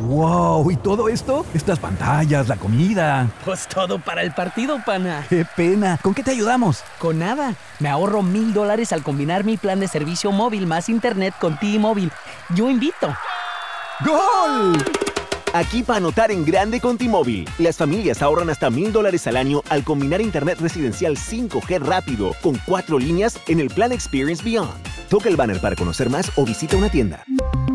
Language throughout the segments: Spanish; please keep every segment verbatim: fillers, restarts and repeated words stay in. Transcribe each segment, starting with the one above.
¡Wow! ¿Y todo esto? Estas pantallas, la comida. Pues todo para el partido, pana. ¡Qué pena! ¿Con qué te ayudamos? Con nada. Me ahorro mil dólares al combinar mi plan de servicio móvil más internet con T-Mobile. Yo invito. ¡Gol! Aquí para anotar en grande con T-Mobile. Las familias ahorran hasta mil dólares al año al combinar internet residencial cinco G rápido con cuatro líneas en el plan Experience Beyond. Toca el banner para conocer más o visita una tienda.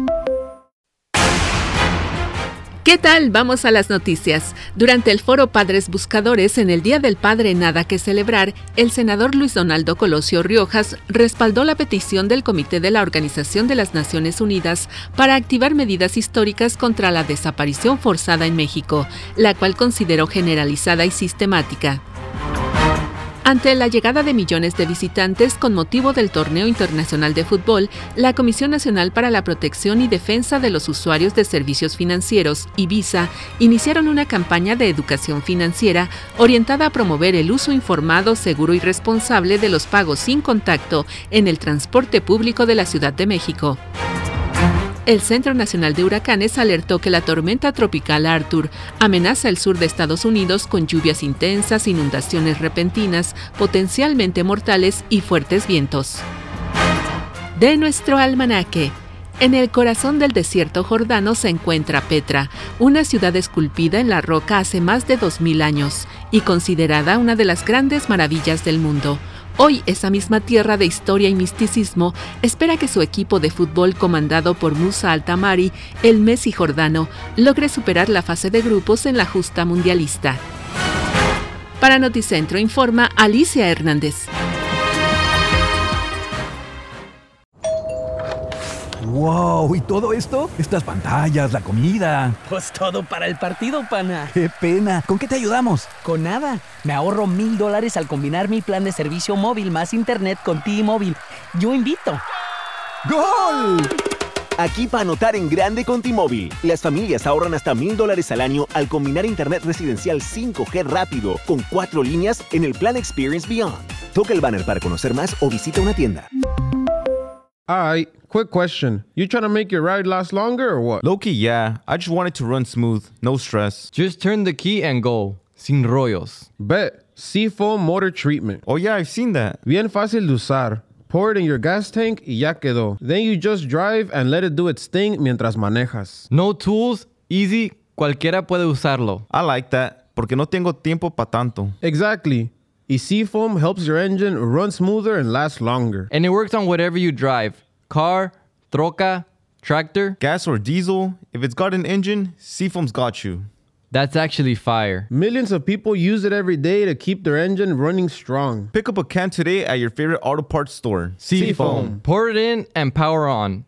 ¿Qué tal? Vamos a las noticias. Durante el foro Padres Buscadores en el Día del Padre Nada que Celebrar, el senador Luis Donaldo Colosio Riojas respaldó la petición del Comité de la Organización de las Naciones Unidas para activar medidas históricas contra la desaparición forzada en México, la cual consideró generalizada y sistemática. Ante la llegada de millones de visitantes con motivo del Torneo Internacional de Fútbol, la Comisión Nacional para la Protección y Defensa de los Usuarios de Servicios Financieros, IBISA, iniciaron una campaña de educación financiera orientada a promover el uso informado, seguro y responsable de los pagos sin contacto en el transporte público de la Ciudad de México. El Centro Nacional de Huracanes alertó que la tormenta tropical Arthur amenaza el sur de Estados Unidos con lluvias intensas, inundaciones repentinas, potencialmente mortales y fuertes vientos. De nuestro almanaque. En el corazón del desierto jordano se encuentra Petra, una ciudad esculpida en la roca hace más de dos mil años y considerada una de las grandes maravillas del mundo. Hoy, esa misma tierra de historia y misticismo espera que su equipo de fútbol comandado por Musa Altamari, el Messi jordano, logre superar la fase de grupos en la justa mundialista. Para Noticentro informa Alicia Hernández. ¡Wow! ¿Y todo esto? Estas pantallas, la comida. Pues todo para el partido, pana. ¡Qué pena! ¿Con qué te ayudamos? Con nada. Me ahorro mil dólares al combinar mi plan de servicio móvil más internet con T-Mobile. Yo invito. ¡Gol! Aquí para anotar en grande con T-Mobile. Las familias ahorran hasta mil dólares al año al combinar internet residencial cinco G rápido con cuatro líneas en el plan Experience Beyond. Toca el banner para conocer más o visita una tienda. Alright, quick question. You trying to make your ride last longer or what? Low-key, yeah. I just want it to run smooth. No stress. Just turn the key and go. Sin rollos. Bet. Seafoam Motor Treatment. Oh yeah, I've seen that. Bien fácil de usar. Pour it in your gas tank y ya quedó. Then you just drive and let it do its thing mientras manejas. No tools, easy, cualquiera puede usarlo. I like that, porque no tengo tiempo pa' tanto. Exactly. Y Seafoam helps your engine run smoother and last longer. And it works on whatever you drive. Car, troca, tractor. Gas or diesel, if it's got an engine, Seafoam's got you. That's actually fire. Millions of people use it every day to keep their engine running strong. Pick up a can today at your favorite auto parts store. Seafoam. Pour it in and power on.